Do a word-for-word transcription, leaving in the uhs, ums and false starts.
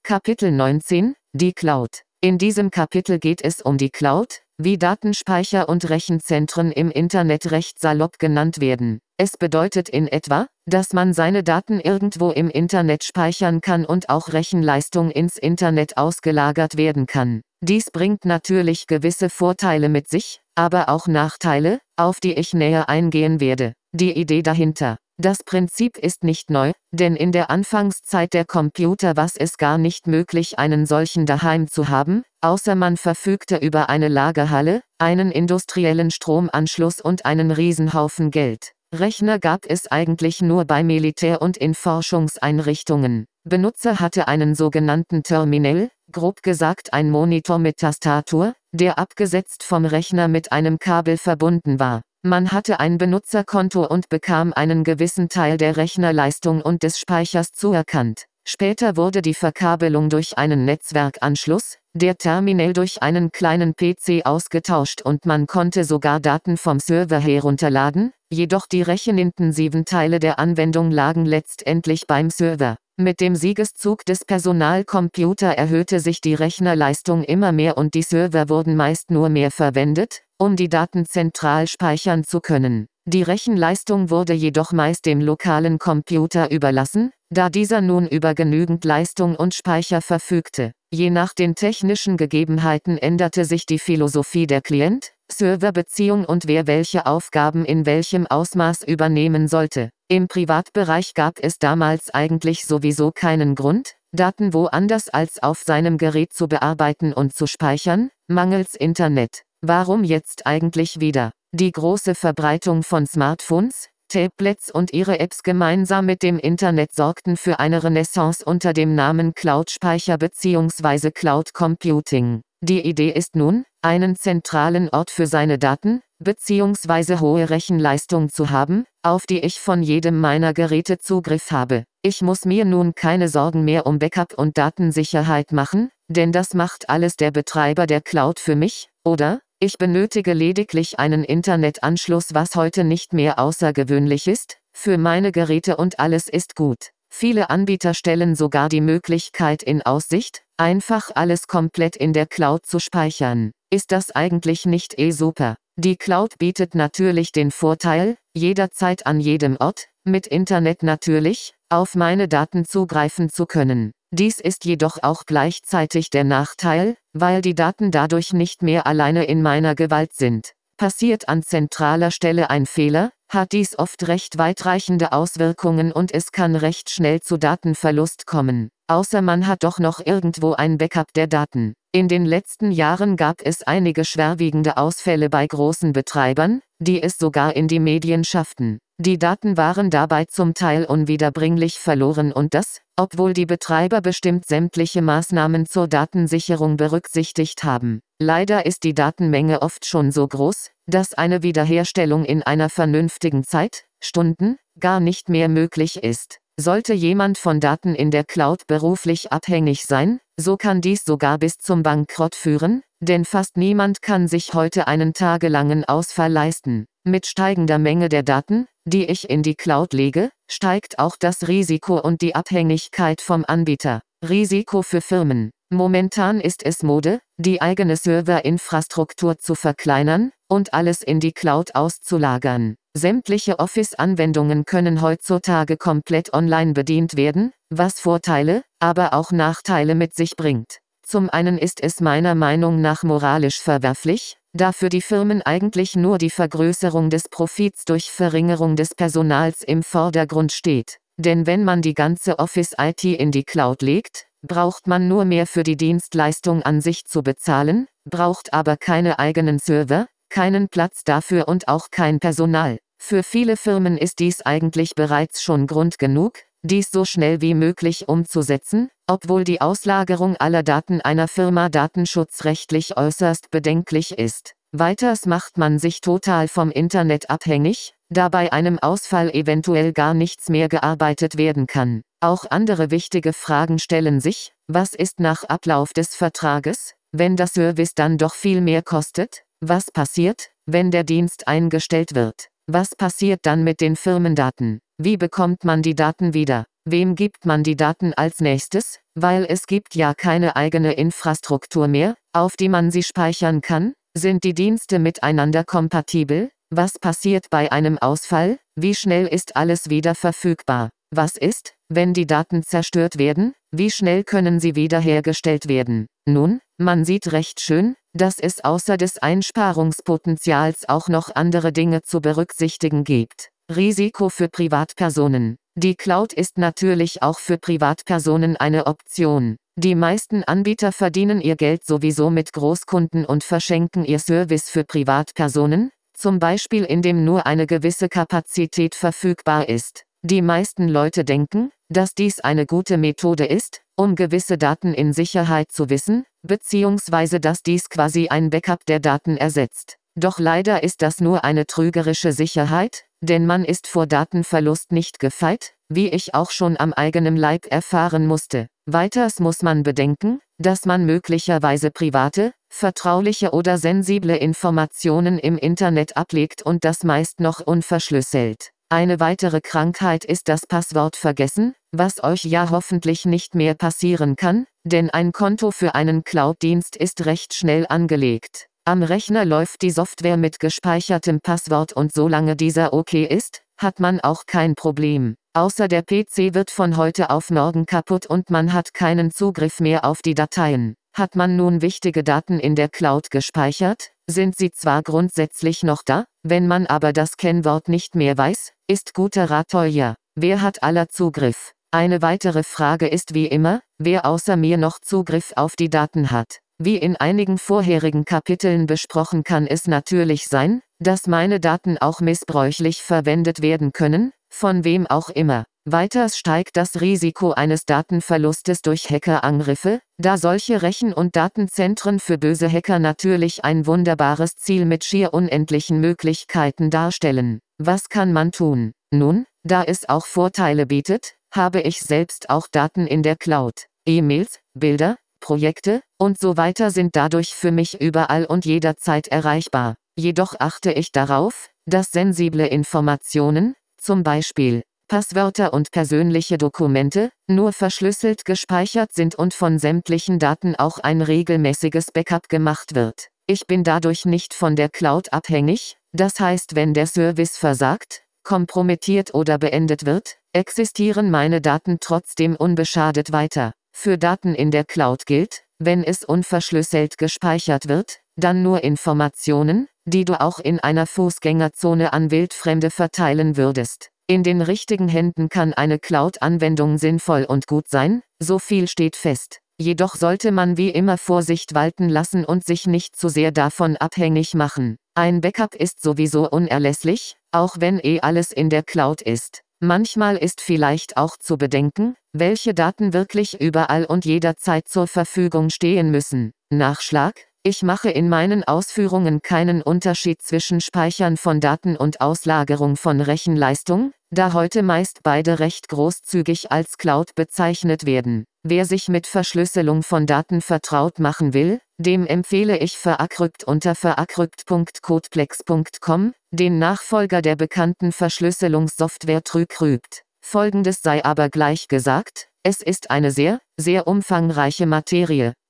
Kapitel neunzehn – Die Cloud. In diesem Kapitel geht es um die Cloud, wie Datenspeicher und Rechenzentren im Internet recht salopp genannt werden. Es bedeutet in etwa, dass man seine Daten irgendwo im Internet speichern kann und auch Rechenleistung ins Internet ausgelagert werden kann. Dies bringt natürlich gewisse Vorteile mit sich, aber auch Nachteile, auf die ich näher eingehen werde. Die Idee dahinter. Das Prinzip ist nicht neu, denn in der Anfangszeit der Computer war es gar nicht möglich, einen solchen daheim zu haben, außer man verfügte über eine Lagerhalle, einen industriellen Stromanschluss und einen Riesenhaufen Geld. Rechner gab es eigentlich nur bei Militär- und in Forschungseinrichtungen. Benutzer hatte einen sogenannten Terminal, grob gesagt ein Monitor mit Tastatur, der abgesetzt vom Rechner mit einem Kabel verbunden war. Man hatte ein Benutzerkonto und bekam einen gewissen Teil der Rechnerleistung und des Speichers zuerkannt. Später wurde die Verkabelung durch einen Netzwerkanschluss, der Terminal durch einen kleinen P C ausgetauscht und man konnte sogar Daten vom Server herunterladen, jedoch die rechenintensiven Teile der Anwendung lagen letztendlich beim Server. Mit dem Siegeszug des Personalcomputer erhöhte sich die Rechnerleistung immer mehr und die Server wurden meist nur mehr verwendet, um die Daten zentral speichern zu können. Die Rechenleistung wurde jedoch meist dem lokalen Computer überlassen, da dieser nun über genügend Leistung und Speicher verfügte. Je nach den technischen Gegebenheiten änderte sich die Philosophie der Klient-Server-Beziehung und wer welche Aufgaben in welchem Ausmaß übernehmen sollte. Im Privatbereich gab es damals eigentlich sowieso keinen Grund, Daten woanders als auf seinem Gerät zu bearbeiten und zu speichern, mangels Internet. Warum jetzt eigentlich wieder? Die große Verbreitung von Smartphones, Tablets und ihre Apps gemeinsam mit dem Internet sorgten für eine Renaissance unter dem Namen Cloud-Speicher bzw. Cloud Computing. Die Idee ist nun, einen zentralen Ort für seine Daten bzw. hohe Rechenleistung zu haben, auf die ich von jedem meiner Geräte Zugriff habe. Ich muss mir nun keine Sorgen mehr um Backup und Datensicherheit machen, denn das macht alles der Betreiber der Cloud für mich, oder? Ich benötige lediglich einen Internetanschluss, was heute nicht mehr außergewöhnlich ist, für meine Geräte und alles ist gut. Viele Anbieter stellen sogar die Möglichkeit in Aussicht, einfach alles komplett in der Cloud zu speichern. Ist das eigentlich nicht eh super? Die Cloud bietet natürlich den Vorteil, jederzeit an jedem Ort, mit Internet natürlich, auf meine Daten zugreifen zu können. Dies ist jedoch auch gleichzeitig der Nachteil, weil die Daten dadurch nicht mehr alleine in meiner Gewalt sind. Passiert an zentraler Stelle ein Fehler, hat dies oft recht weitreichende Auswirkungen und es kann recht schnell zu Datenverlust kommen. Außer man hat doch noch irgendwo ein Backup der Daten. In den letzten Jahren gab es einige schwerwiegende Ausfälle bei großen Betreibern, die es sogar in die Medien schafften. Die Daten waren dabei zum Teil unwiederbringlich verloren und das, obwohl die Betreiber bestimmt sämtliche Maßnahmen zur Datensicherung berücksichtigt haben. Leider ist die Datenmenge oft schon so groß, dass eine Wiederherstellung in einer vernünftigen Zeit, Stunden, gar nicht mehr möglich ist. Sollte jemand von Daten in der Cloud beruflich abhängig sein, so kann dies sogar bis zum Bankrott führen, denn fast niemand kann sich heute einen tagelangen Ausfall leisten. Mit steigender Menge der Daten, die ich in die Cloud lege, steigt auch das Risiko und die Abhängigkeit vom Anbieter. Risiko für Firmen. Momentan ist es Mode, die eigene Serverinfrastruktur zu verkleinern und alles in die Cloud auszulagern. Sämtliche Office-Anwendungen können heutzutage komplett online bedient werden, was Vorteile, aber auch Nachteile mit sich bringt. Zum einen ist es meiner Meinung nach moralisch verwerflich, da für die Firmen eigentlich nur die Vergrößerung des Profits durch Verringerung des Personals im Vordergrund steht. Denn wenn man die ganze Office-I T in die Cloud legt, braucht man nur mehr für die Dienstleistung an sich zu bezahlen, braucht aber keine eigenen Server, keinen Platz dafür und auch kein Personal. Für viele Firmen ist dies eigentlich bereits schon Grund genug, dies so schnell wie möglich umzusetzen, obwohl die Auslagerung aller Daten einer Firma datenschutzrechtlich äußerst bedenklich ist. Weiters macht man sich total vom Internet abhängig, da bei einem Ausfall eventuell gar nichts mehr gearbeitet werden kann. Auch andere wichtige Fragen stellen sich: Was ist nach Ablauf des Vertrages, wenn der Service dann doch viel mehr kostet? Was passiert, wenn der Dienst eingestellt wird? Was passiert dann mit den Firmendaten? Wie bekommt man die Daten wieder? Wem gibt man die Daten als nächstes? weil es gibt ja keine eigene Infrastruktur mehr, auf die man sie speichern kann. Sind die Dienste miteinander kompatibel? Was passiert bei einem Ausfall? Wie schnell ist alles wieder verfügbar? Was ist, wenn die Daten zerstört werden? Wie schnell können sie wiederhergestellt werden? Nun, man sieht recht schön, dass es außer des Einsparungspotenzials auch noch andere Dinge zu berücksichtigen gibt. Risiko für Privatpersonen. Die Cloud ist natürlich auch für Privatpersonen eine Option. Die meisten Anbieter verdienen ihr Geld sowieso mit Großkunden und verschenken ihr Service für Privatpersonen, zum Beispiel indem nur eine gewisse Kapazität verfügbar ist. Die meisten Leute denken, dass dies eine gute Methode ist, um gewisse Daten in Sicherheit zu wissen, beziehungsweise dass dies quasi ein Backup der Daten ersetzt. Doch leider ist das nur eine trügerische Sicherheit, denn man ist vor Datenverlust nicht gefeit, wie ich auch schon am eigenen Leib erfahren musste. Weiters muss man bedenken, dass man möglicherweise private, vertrauliche oder sensible Informationen im Internet ablegt und das meist noch unverschlüsselt. Eine weitere Krankheit ist das Passwort vergessen, was euch ja hoffentlich nicht mehr passieren kann, denn ein Konto für einen Cloud-Dienst ist recht schnell angelegt. Am Rechner läuft die Software mit gespeichertem Passwort und solange dieser okay ist, hat man auch kein Problem. Außer der P C wird von heute auf morgen kaputt und man hat keinen Zugriff mehr auf die Dateien. Hat man nun wichtige Daten in der Cloud gespeichert, sind sie zwar grundsätzlich noch da, wenn man aber das Kennwort nicht mehr weiß, ist guter Rat teuer. Wer hat aller Zugriff? Eine weitere Frage ist wie immer, wer außer mir noch Zugriff auf die Daten hat. Wie in einigen vorherigen Kapiteln besprochen, kann es natürlich sein, dass meine Daten auch missbräuchlich verwendet werden können, von wem auch immer. Weiters steigt das Risiko eines Datenverlustes durch Hackerangriffe, da solche Rechen- und Datenzentren für böse Hacker natürlich ein wunderbares Ziel mit schier unendlichen Möglichkeiten darstellen. Was kann man tun? Nun, da es auch Vorteile bietet, habe ich selbst auch Daten in der Cloud. E-Mails, Bilder, Projekte und so weiter sind dadurch für mich überall und jederzeit erreichbar. Jedoch achte ich darauf, dass sensible Informationen, zum Beispiel Passwörter und persönliche Dokumente, nur verschlüsselt gespeichert sind und von sämtlichen Daten auch ein regelmäßiges Backup gemacht wird. Ich bin dadurch nicht von der Cloud abhängig, das heißt, wenn der Service versagt, kompromittiert oder beendet wird, existieren meine Daten trotzdem unbeschadet weiter. Für Daten in der Cloud gilt, wenn es unverschlüsselt gespeichert wird, dann nur Informationen, die du auch in einer Fußgängerzone an Wildfremde verteilen würdest. In den richtigen Händen kann eine Cloud-Anwendung sinnvoll und gut sein, so viel steht fest. Jedoch sollte man wie immer Vorsicht walten lassen und sich nicht zu sehr davon abhängig machen. Ein Backup ist sowieso unerlässlich, auch wenn eh alles in der Cloud ist. Manchmal ist vielleicht auch zu bedenken, welche Daten wirklich überall und jederzeit zur Verfügung stehen müssen. Nachschlag: Ich mache in meinen Ausführungen keinen Unterschied zwischen Speichern von Daten und Auslagerung von Rechenleistung, da heute meist beide recht großzügig als Cloud bezeichnet werden. Wer sich mit Verschlüsselung von Daten vertraut machen will, dem empfehle ich Veracrypt unter veracrypt punkt codeplex punkt com, den Nachfolger der bekannten Verschlüsselungssoftware TrueCrypt. Folgendes sei aber gleich gesagt: Es ist eine sehr, sehr umfangreiche Materie.